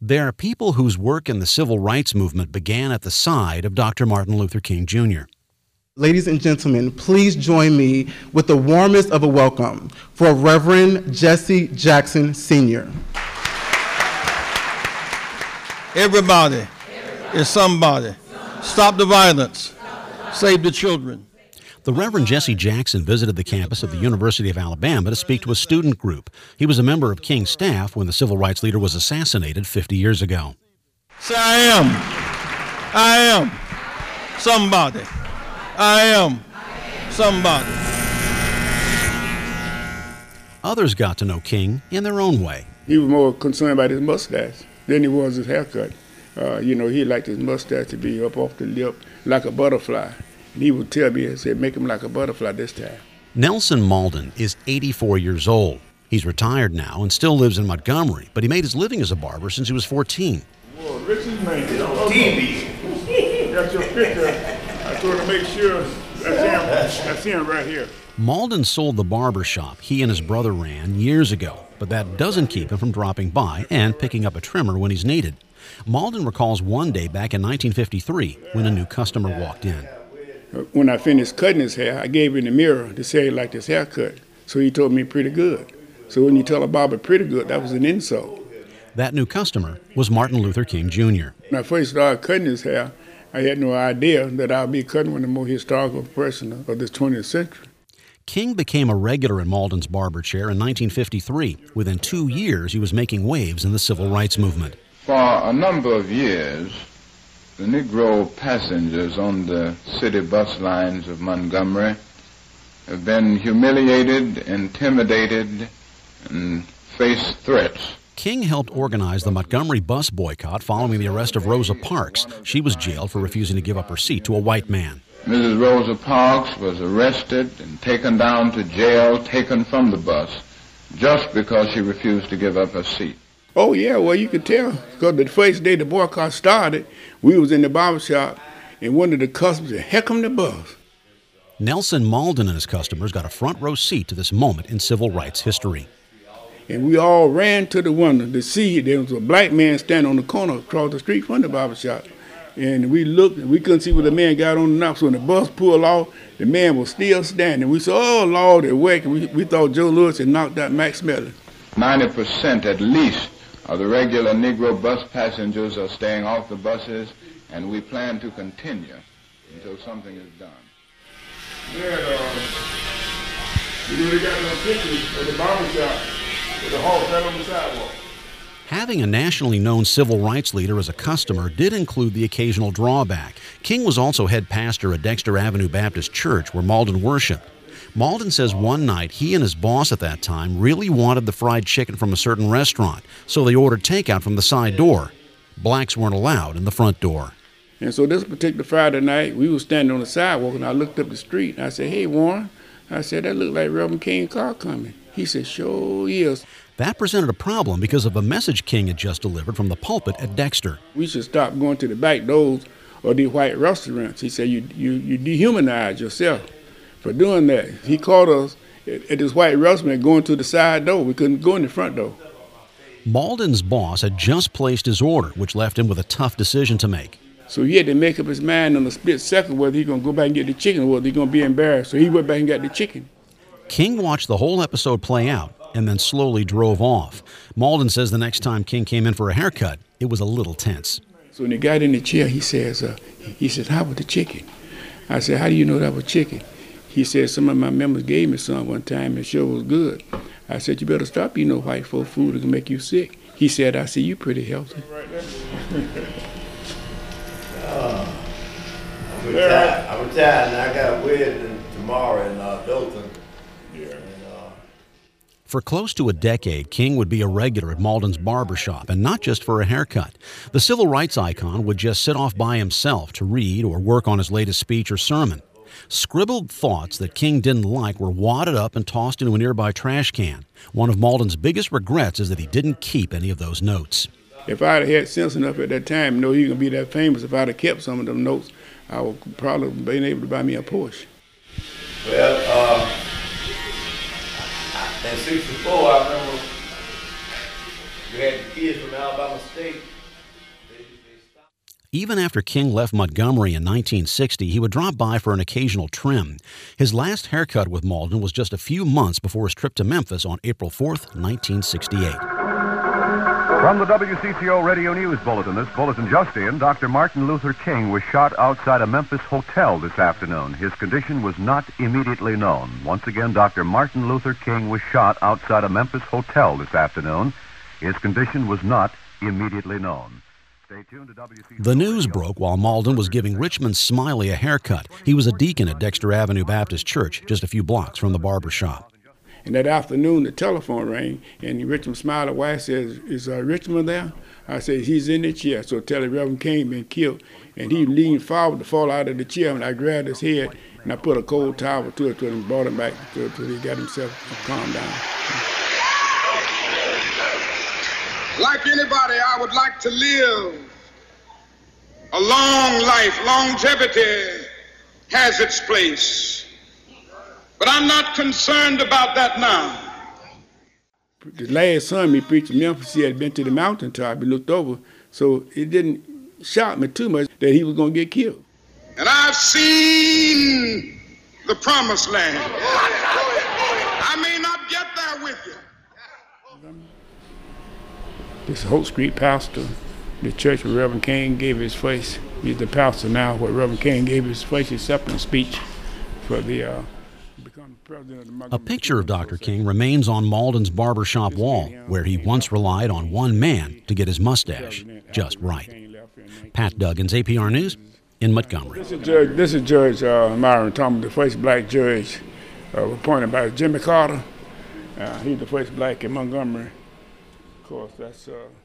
There are people whose work in the civil rights movement began at the side of Dr. Martin Luther King Jr. Ladies and gentlemen, please join me with the warmest of a welcome for Reverend Jesse Jackson Sr. Everybody is somebody. Stop the violence. Save the children. The Reverend Jesse Jackson visited the campus of the University of Alabama to speak to a student group. He was a member of King's staff when the civil rights leader was assassinated 50 years ago. Say, I am somebody. I am somebody. Others got to know King in their own way. He was more concerned about his mustache than he was his haircut. He liked his mustache to be up off the lip like a butterfly. And he would tell me, he said, make him like a butterfly this time. Nelson Malden is 84 years old. He's retired now and still lives in Montgomery, but he made his living as a barber since he was 14. Well, Richie's man is on TV. That's your picture. I told him to make sure I see him right here. Malden sold the barber shop he and his brother ran years ago, but that doesn't keep him from dropping by and picking up a trimmer when he's needed. Malden recalls one day back in 1953 when a new customer walked in. When I finished cutting his hair, I gave him the mirror to say he liked his haircut. So he told me pretty good. So when you tell a barber pretty good, that was an insult. That new customer was Martin Luther King Jr. When I first started cutting his hair, I had no idea that I'd be cutting one of the more historical person of this 20th century. King became a regular in Malden's barber chair in 1953. Within 2 years, he was making waves in the civil rights movement. For a number of years, the Negro passengers on the city bus lines of Montgomery have been humiliated, intimidated, and faced threats. King helped organize the Montgomery bus boycott following the arrest of Rosa Parks. She was jailed for refusing to give up her seat to a white man. Mrs. Rosa Parks was arrested and taken down to jail, taken from the bus, just because she refused to give up her seat. Oh, yeah, well, you could tell, because the first day the boycott started, we was in the barbershop, and one of the customers said, "Here come the bus." Nelson Malden and his customers got a front row seat to this moment in civil rights history. And we all ran to the window to see there was a black man standing on the corner across the street from the barbershop. And we looked, and we couldn't see what the man got on the knob. So when the bus pulled off, the man was still standing. We said, "Oh, Lord, they're whack." We thought Joe Louis had knocked out Max Mellon. 90% at least of the regular Negro bus passengers are staying off the buses, and we plan to continue until something is done. Yeah, we really got no pictures of the barbershop with the hall right on the sidewalk. Having a nationally known civil rights leader as a customer did include the occasional drawback. King was also head pastor at Dexter Avenue Baptist Church, where Malden worshiped. Malden says one night he and his boss at that time really wanted the fried chicken from a certain restaurant, so they ordered takeout from the side door. Blacks weren't allowed in the front door. And so this particular Friday night, we were standing on the sidewalk, and I looked up the street, and I said, "Hey, Warren," I said, "that looked like Reverend King's car coming." He said, "Sure is." That presented a problem because of a message King had just delivered from the pulpit at Dexter. We should stop going to the back doors of these white restaurants. He said, you dehumanize yourself for doing that. He caught us at this white restaurant going to the side door. We couldn't go in the front door. Malden's boss had just placed his order, which left him with a tough decision to make. So he had to make up his mind in a split second whether he's going to go back and get the chicken or whether he's going to be embarrassed. So he went back and got the chicken. King watched the whole episode play out and then slowly drove off. Malden says the next time King came in for a haircut, it was a little tense. So when he got in the chair, he says, "How was the chicken?" I said, "How do you know that was chicken?" He said, "Some of my members gave me some one time and it sure was good." I said, "You better stop eating no white folk food. It can make you sick." He said, "I see you pretty healthy." I'm retired and I got a wedding tomorrow in Dothan. For close to a decade, King would be a regular at Malden's barbershop, and not just for a haircut. The civil rights icon would just sit off by himself to read or work on his latest speech or sermon. Scribbled thoughts that King didn't like were wadded up and tossed into a nearby trash can. One of Malden's biggest regrets is that he didn't keep any of those notes. If I'd had sense enough at that time to know he was going to be that famous, if I'd have kept some of them notes, I would probably have been able to buy me a Porsche. Well, in '64, I remember You had the kids from Alabama State. Even after King left Montgomery in 1960, he would drop by for an occasional trim. His last haircut with Mauldin was just a few months before his trip to Memphis on April 4th, 1968. From the WCCO Radio News Bulletin, this bulletin just in, Dr. Martin Luther King was shot outside a Memphis hotel this afternoon. His condition was not immediately known. Once again, Dr. Martin Luther King was shot outside a Memphis hotel this afternoon. His condition was not immediately known. Stay tuned to WCCO. The news broke while Mauldin was giving Richmond Smiley a haircut. He was a deacon at Dexter Avenue Baptist Church, just a few blocks from the barber shop. And that afternoon, the telephone rang, and Richmond Smiley's wife says, "Is Richmond there?" I said, "He's in the chair." So tell the Reverend King been killed. And he leaned forward to fall out of the chair, and I grabbed his head, and I put a cold towel to it and brought him back till he got himself calmed down. Like anybody, I would like to live a long life. Longevity has its place. But I'm not concerned about that now. The last time he preached in Memphis, he had been to the mountaintop. He looked over, so it didn't shock me too much that he was going to get killed. And I've seen the promised land. I may not get there with you. This Hope Street pastor, the church where Reverend King gave his face. He's the pastor now where Reverend King gave his face acceptance speech for the become president of the Montgomery. A picture of Dr. King remains on Mauldin's barbershop wall, where he once relied on one man to get his mustache just right. Pat Duggins, APR News, in Montgomery. This is Judge Myron Thomas, the first black judge appointed by Jimmy Carter. He's the first black in Montgomery. Of course, that's